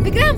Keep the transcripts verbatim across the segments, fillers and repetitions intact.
विक्रम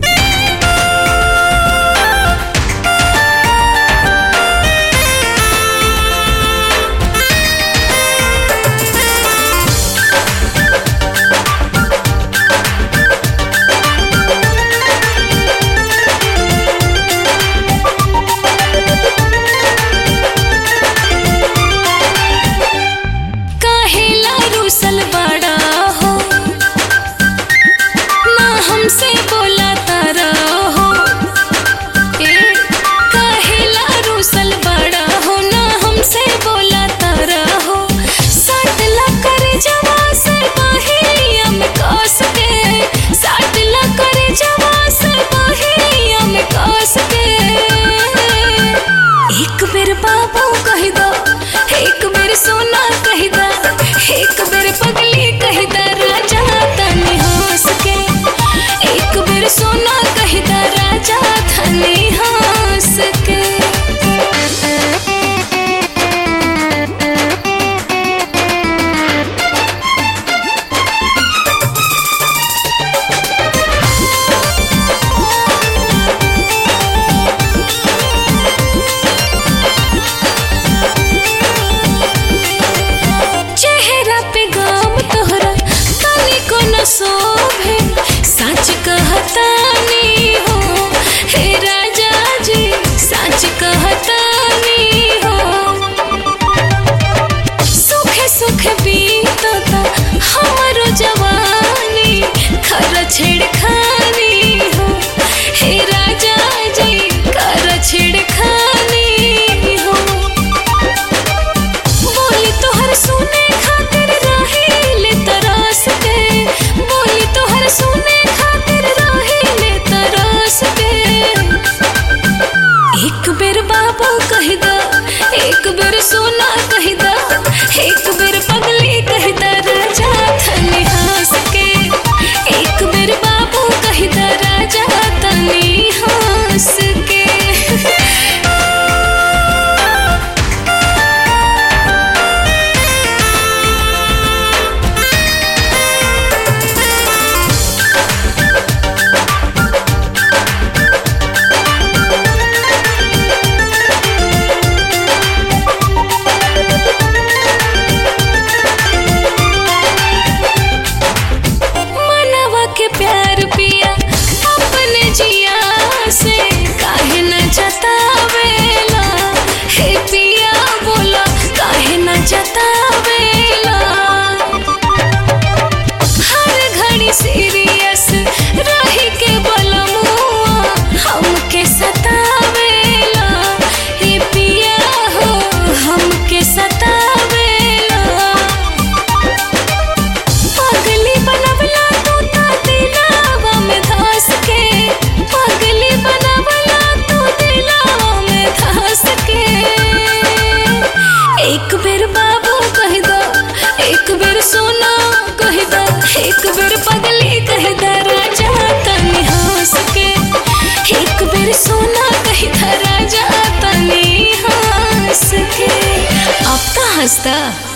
बाबू कह दो, एक बेर सोना कह दो, एक बेर पगली कह दो राजा तनी हंस के, एक बेर सोना कह दो राजा तनी हंस के। शोभे सच कहतानी हो हे राजा जी, सच कहतानी हो। सुखे सुखे बीतता हमारो जवानी, कर छेड़खानी हो हे राजा जी, कर छेड़खानी हो। बोली तोहर सुने खातिर रही तरस के, बोली तोहर सुने खातिर रही तरस के। एक बेर बाबू कह दो, एक बेर सोना कह दो, एक बेर पगली कह दो राजा तनी हंस के, एक बेर बाबू कह दो राजा तनी हंस के। प्यार पिया अपने जिया से काहे न जतावेला, हे पिया बोला काहे न जतावेला। हर घड़ी सीरियस रही के बलमुआ हमके सतावेला, हे पिया हो हमके सतावेला। पगली बनवला तू दिलावा में धस के, पगली बनवला तू दिलावा में धस के। एक बेर बाबू कह दो, एक बेर सोना कह दो, एक बेर पगली कह दो राजा तनी हंस के, एक बेर सोना कह दो राजा तनी हंस के। अब तो हंसता